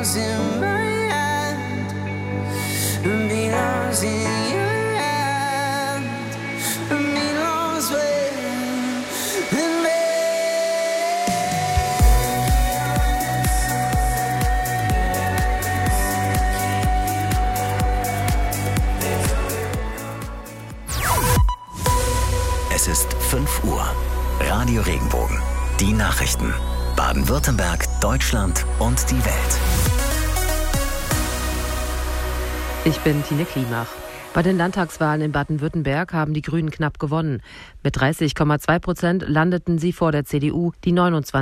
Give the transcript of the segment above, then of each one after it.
belongs in my hand, belongs in your hand, belongs with me. Es ist 5 Uhr. Radio Regenbogen. Die Nachrichten. Baden-Württemberg, Deutschland und die Welt. Ich bin Tine Klimach. Bei den Landtagswahlen in Baden-Württemberg haben die Grünen knapp gewonnen. Mit 30,2% landeten sie vor der CDU, die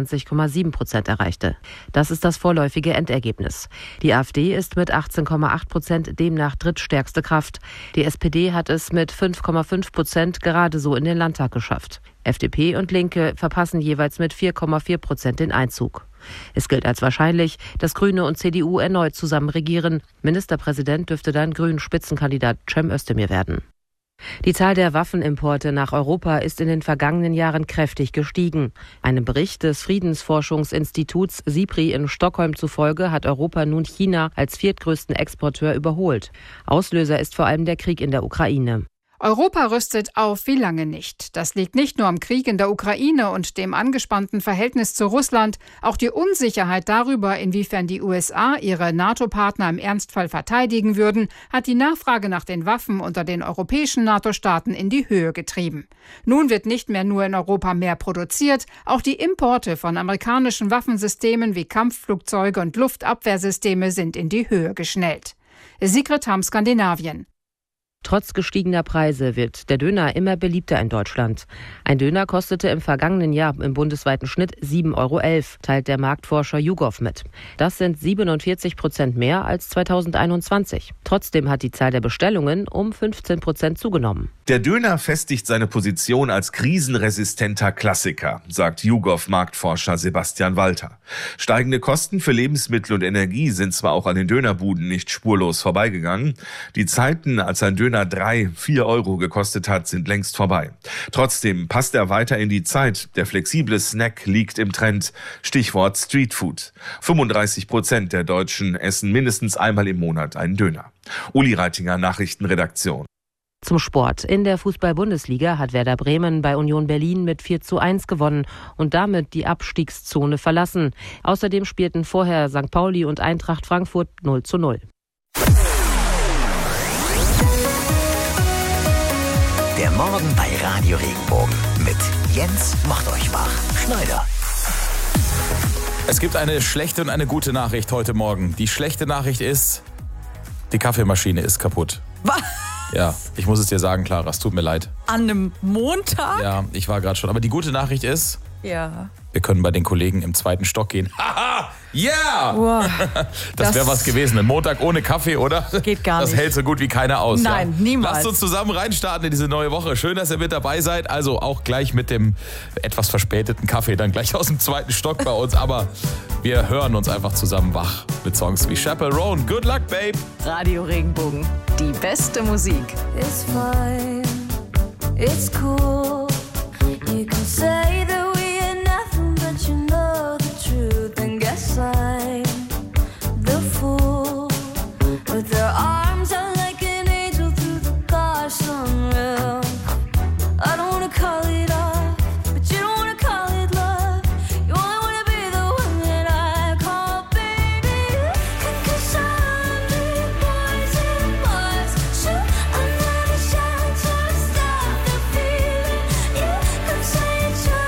29,7% erreichte. Das ist das vorläufige Endergebnis. Die AfD ist mit 18,8% demnach drittstärkste Kraft. Die SPD hat es mit 5,5% gerade so in den Landtag geschafft. FDP und Linke verpassen jeweils mit 4,4% den Einzug. Es gilt als wahrscheinlich, dass Grüne und CDU erneut zusammen regieren. Ministerpräsident dürfte dann Grünen-Spitzenkandidat Cem Özdemir werden. Die Zahl der Waffenimporte nach Europa ist in den vergangenen Jahren kräftig gestiegen. Einem Bericht des Friedensforschungsinstituts SIPRI in Stockholm zufolge hat Europa nun China als viertgrößten Exporteur überholt. Auslöser ist vor allem der Krieg in der Ukraine. Europa rüstet auf wie lange nicht. Das liegt nicht nur am Krieg in der Ukraine und dem angespannten Verhältnis zu Russland. Auch die Unsicherheit darüber, inwiefern die USA ihre NATO-Partner im Ernstfall verteidigen würden, hat die Nachfrage nach den Waffen unter den europäischen NATO-Staaten in die Höhe getrieben. Nun wird nicht mehr nur in Europa mehr produziert, auch die Importe von amerikanischen Waffensystemen wie Kampfflugzeuge und Luftabwehrsysteme sind in die Höhe geschnellt. Sigrid Hamm, Skandinavien. Trotz gestiegener Preise wird der Döner immer beliebter in Deutschland. Ein Döner kostete im vergangenen Jahr im bundesweiten Schnitt 7,11 €, teilt der Marktforscher YouGov mit. Das sind 47% mehr als 2021. Trotzdem hat die Zahl der Bestellungen um 15% zugenommen. Der Döner festigt seine Position als krisenresistenter Klassiker, sagt YouGov-Marktforscher Sebastian Walter. Steigende Kosten für Lebensmittel und Energie sind zwar auch an den Dönerbuden nicht spurlos vorbeigegangen. Die Zeiten, als ein Döner 3-4 € gekostet hat, sind längst vorbei. Trotzdem passt er weiter in die Zeit. Der flexible Snack liegt im Trend. Stichwort Streetfood. 35% der Deutschen essen mindestens einmal im Monat einen Döner. Uli Reitinger, Nachrichtenredaktion. Zum Sport. In der Fußball-Bundesliga hat Werder Bremen bei Union Berlin mit 4:1 gewonnen und damit die Abstiegszone verlassen. Außerdem spielten vorher St. Pauli und Eintracht Frankfurt 0:0. Der Morgen bei Radio Regenbogen mit Jens Macht-euch-wach-Schneider. Es gibt eine schlechte und eine gute Nachricht heute Morgen. Die schlechte Nachricht ist, die Kaffeemaschine ist kaputt. Was? Ja, ich muss es dir sagen, Clara, es tut mir leid. An einem Montag? Ja, ich war gerade schon. Aber die gute Nachricht ist, Ja. wir können bei den Kollegen im 2. Stock gehen. Haha! Yeah! Wow. Das wäre was gewesen. Ein Montag ohne Kaffee, oder? Geht gar nicht. Das hält so gut wie keiner aus. Nein, ja? niemals. Lasst uns zusammen reinstarten in diese neue Woche. Schön, dass ihr mit dabei seid. Also auch gleich mit dem etwas verspäteten Kaffee, dann gleich aus dem 2. Stock bei uns. Aber wir hören uns einfach zusammen wach mit Songs wie Chaperone. Good luck, babe! Radio Regenbogen. Die beste Musik. It's fine, it's cool. You can say that we are nothing, but you know the truth. And guess I'm the fool with their arms out like an angel through the car sunroof. I don't wanna call it off, but you don't wanna call it love. You only wanna be the one that I call baby. 'Cause I'm the boys and boys. Shoot another shot to stop the feeling. You could say it's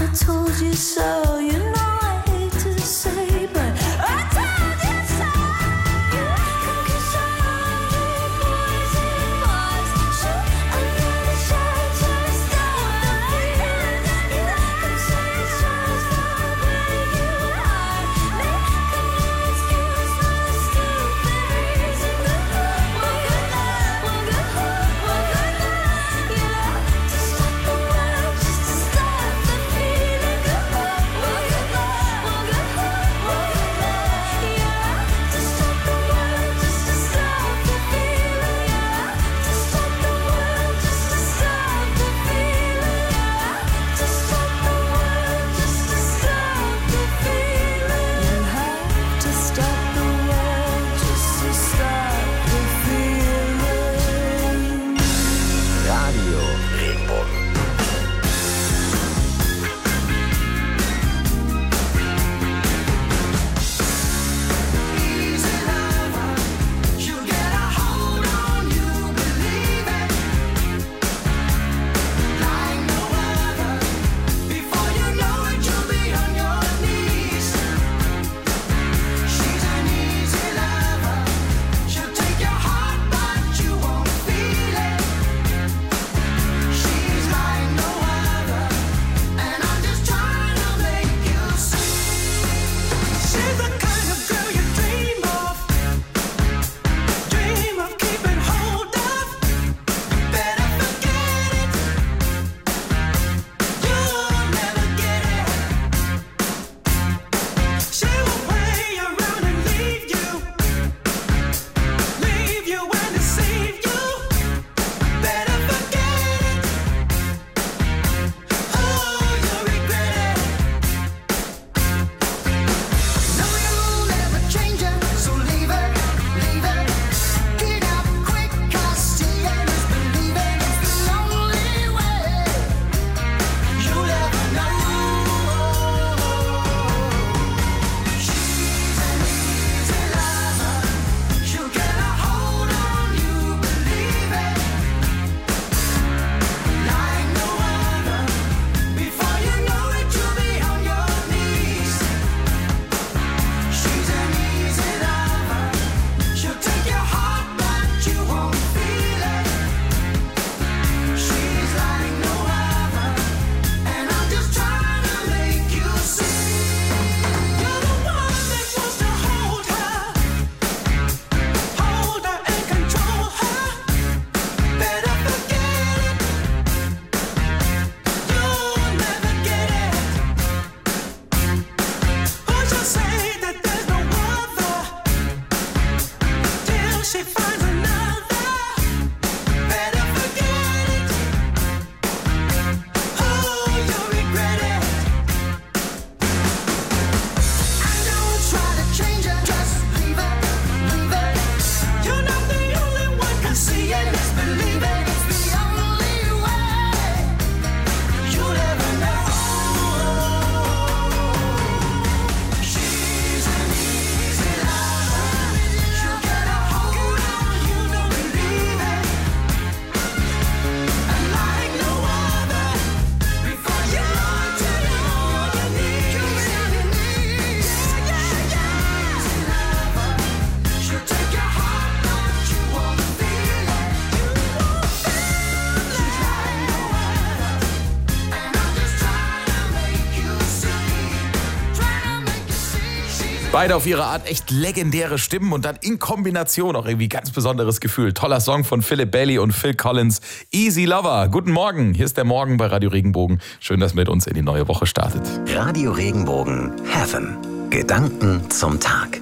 Beide auf ihre Art echt legendäre Stimmen und dann in Kombination auch irgendwie ganz besonderes Gefühl. Toller Song von Philip Bailey und Phil Collins. Easy Lover. Guten Morgen. Hier ist der Morgen bei Radio Regenbogen. Schön, dass ihr mit uns in die neue Woche startet. Radio Regenbogen Heaven. Gedanken zum Tag.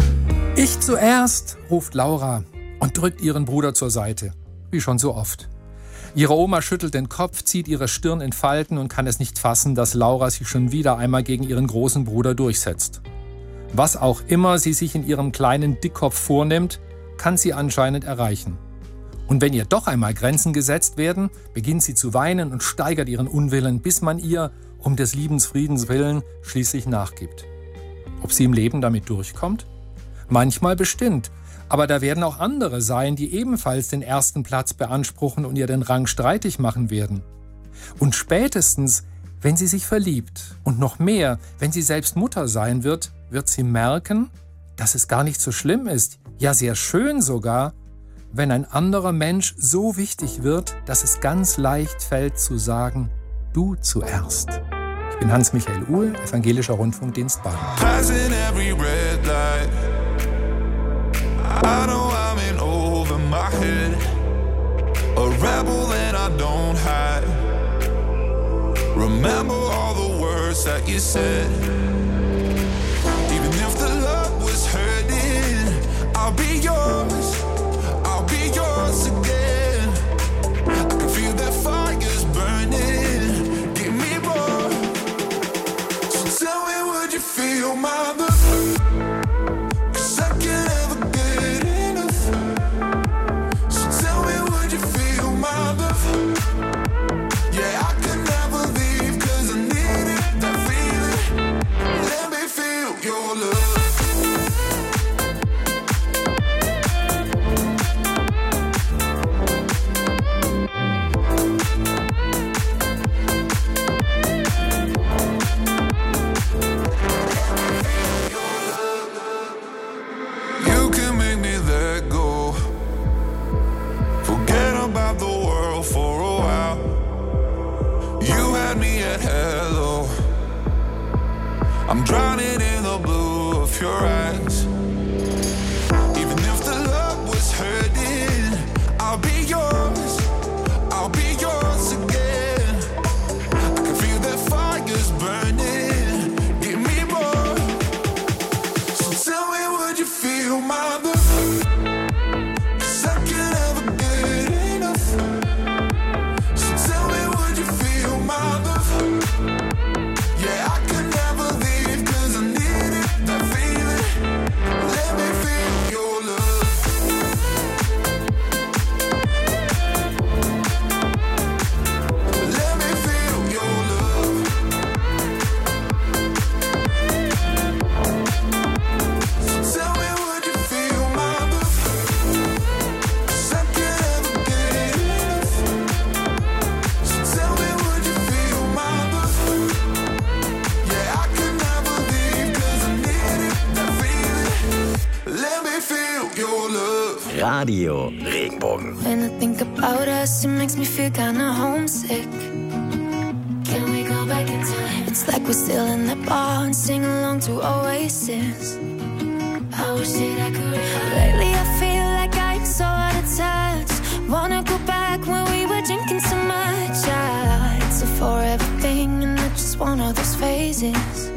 Ich zuerst, ruft Laura und drückt ihren Bruder zur Seite. Wie schon so oft. Ihre Oma schüttelt den Kopf, zieht ihre Stirn in Falten und kann es nicht fassen, dass Laura sich schon wieder einmal gegen ihren großen Bruder durchsetzt. Was auch immer sie sich in ihrem kleinen Dickkopf vornimmt, kann sie anscheinend erreichen. Und wenn ihr doch einmal Grenzen gesetzt werden, beginnt sie zu weinen und steigert ihren Unwillen, bis man ihr, um des Liebensfriedens willen, schließlich nachgibt. Ob sie im Leben damit durchkommt? Manchmal bestimmt, aber da werden auch andere sein, die ebenfalls den ersten Platz beanspruchen und ihr den Rang streitig machen werden. Und spätestens, Wenn sie sich verliebt und noch mehr, wenn sie selbst Mutter sein wird, wird sie merken, dass es gar nicht so schlimm ist, ja sehr schön sogar, wenn ein anderer Mensch so wichtig wird, dass es ganz leicht fällt zu sagen, du zuerst. Ich bin Hans-Michael Uhl, Evangelischer Rundfunkdienst Baden. Passing every red light. I know I'm in over my head. A rebel that I don't hide. Remember all the words that you said. Even if the love was hurting, I'll be yours. I'll be yours again. I can feel that fire's burning. Give me more. So tell me, would you feel my love? 'Cause I can't ever get enough. So tell me, would you feel my love? Yeah, I can never leave 'cause I need it, that feeling. Let me feel your love. You can make me let go. Forget about the world for a while. You had me at hello. I'm drowning in the blue of your eyes. Even if the love was hurting, I'll be yours. I'll be yours again. I can feel that fire's burning. Give me more. So tell me, would you feel my love? 'Cause I can't ever get enough. So tell me, would you feel my love? Yeah, I can never leave 'cause I need it, that feeling. Let me feel your love. Let me feel your love. So tell me, would you feel my love? 'Cause I can't ever get enough. So tell me, would you feel my love? Yeah, I can never leave 'cause I need it, that feeling. Let me feel your love. Radio Regenbogen. When I think about us, it makes me feel kinda homesick. Can we go back in time? It's like we're still in the bar and sing along to Oasis. I wish that I could. Lately I feel like I'm so out of touch. Wanna go back when we were drinking so much. It's a forever thing and I just want all those phases.